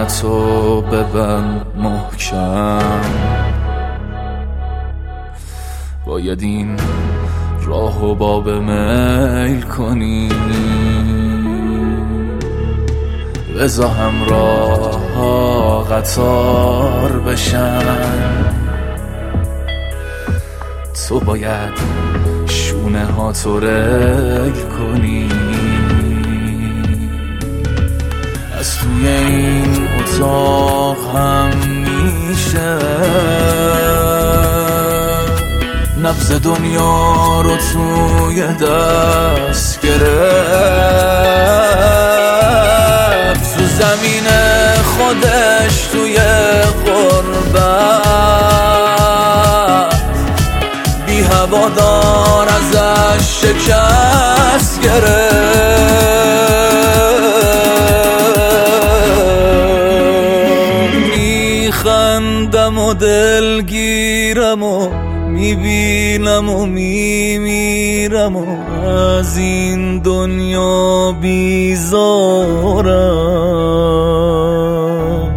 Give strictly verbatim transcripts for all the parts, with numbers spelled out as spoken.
چشماتو ببند محکم، باید این راهو باب میل کنی، بذار همراه ها قطار بشن، تو باید شونه ها تو ریل کنی. از توی این اتاق هم میشه نبض دنیا رو توی دست گرفت، تو زمین خودش توی غربت بی هوادار ازش شکست گرفت. میخندم و دلگیرم و میبینم و میمیرم و از این دنیا بیزارم،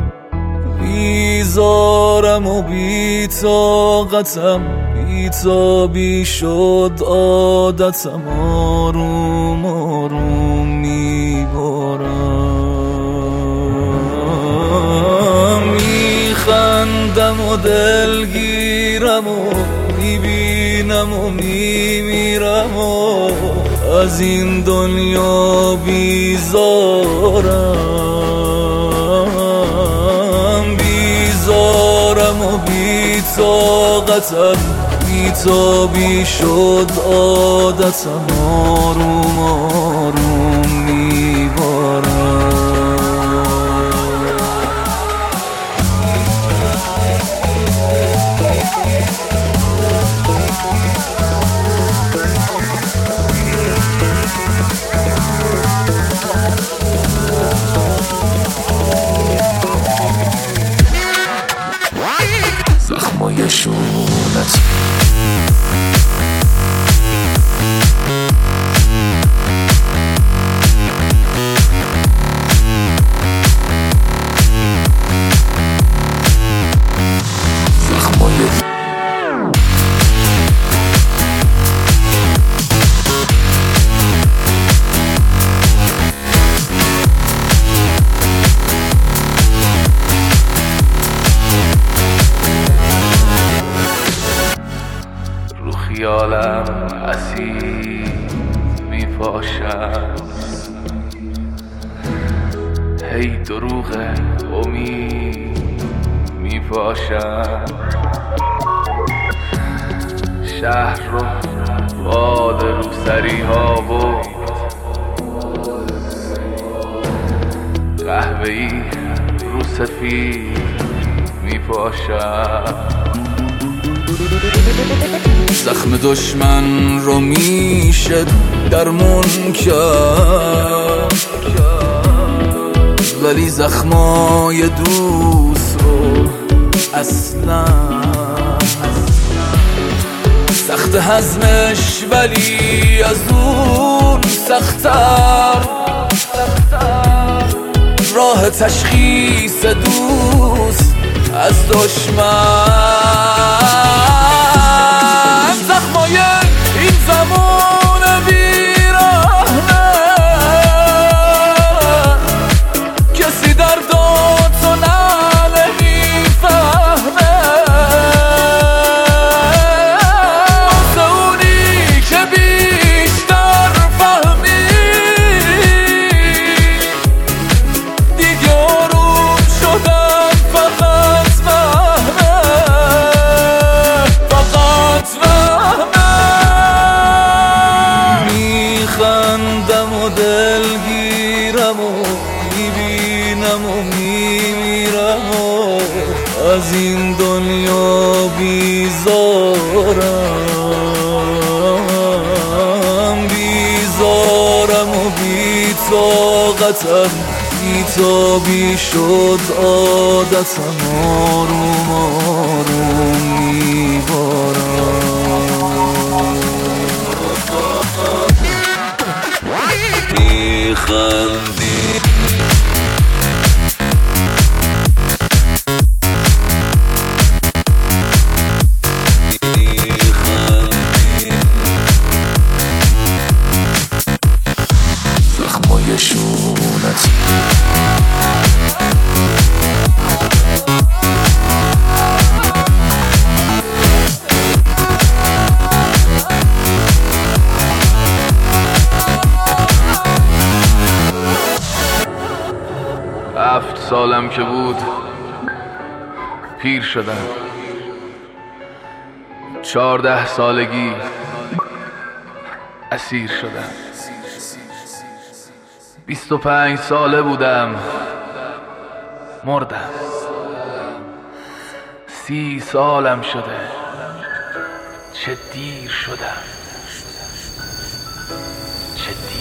بیزارم و بی‌طاقتم، بی‌تابی شد عادتم، آروم آروم میبارم. میخندم و دلگیرم و میبینم و میمیرم و از این دنیا بیزارم، بیزارم و بی‌طاقتم، بی‌تابی شد عادتم، آروم آروم میبارم. زخمای شونت خیالم اسیر میپاشم، هی دروغ امید میپاشم، شهر رو باد روسری ها و قهوه‌ای رو سفید میپاشم. زخم دشمن رو میشه درمون کرد، ولی زخمای دوست رو اصلا سخت هضمش، ولی از اون سخت‌تر راه تشخیص دوست از دشمن. زخمای این زمان بیرحمه، کسی درداتو نمیفهمه، واسه اونی که بیشتر فهمی دیگه آروم شدن فقط وهمه، فقط وهمه. میخندم و دلگیرم و میبینم و میمیرم و از این دنیا بیزارم، بیزارم و بی‌طاقتم، بی‌تابی شد عادتم، آروم آروم میبارم. میخندی سالم که بود پیر شدم. چهارده سالگی اسیر شدم. بیست و پنج ساله بودم مردم. سی سالم شده چه دیر شدم، چه دیر.